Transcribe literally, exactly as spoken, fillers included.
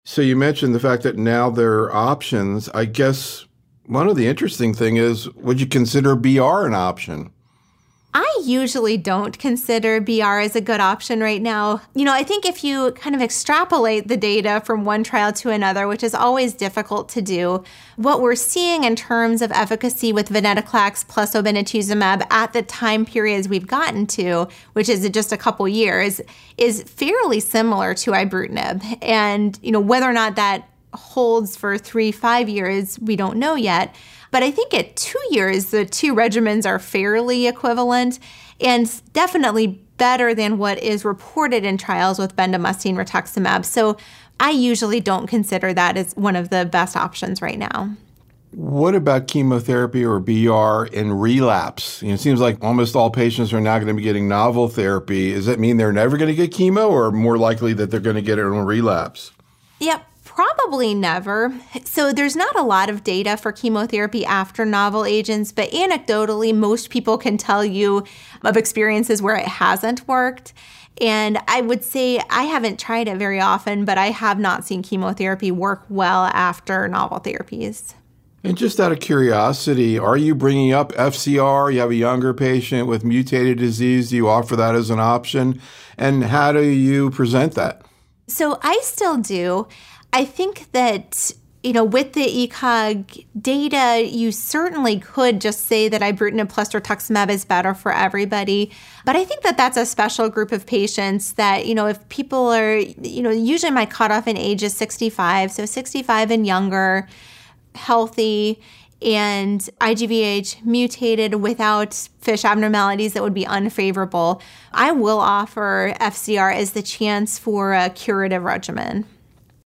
So you mentioned the fact that now there are options. I guess one of the interesting thing is, would you consider B R an option? I usually don't consider B R as a good option right now. You know, I think if you kind of extrapolate the data from one trial to another, which is always difficult to do, what we're seeing in terms of efficacy with venetoclax plus obinutuzumab at the time periods we've gotten to, which is just a couple years, is fairly similar to ibrutinib. And, you know, whether or not that holds for three, five years, we don't know yet. But I think at two years, the two regimens are fairly equivalent and definitely better than what is reported in trials with bendamustine rituximab. So I usually don't consider that as one of the best options right now. What about chemotherapy or B R in relapse? You know, it seems like almost all patients are now going to be getting novel therapy. Does that mean they're never going to get chemo, or more likely that they're going to get it in relapse? Yep. Probably never. So there's not a lot of data for chemotherapy after novel agents, but anecdotally, most people can tell you of experiences where it hasn't worked. And I would say I haven't tried it very often, but I have not seen chemotherapy work well after novel therapies. And just out of curiosity, are you bringing up F C R? You have a younger patient with mutated disease. Do you offer that as an option? And how do you present that? So I still do. I think that, you know, with the E C O G data, you certainly could just say that ibrutinib plus rituximab is better for everybody. But I think that that's a special group of patients that, you know, if people are, you know, usually my cutoff in age is sixty-five. So sixty-five and younger, healthy, and I G V H mutated without FISH abnormalities that would be unfavorable. I will offer F C R as the chance for a curative regimen.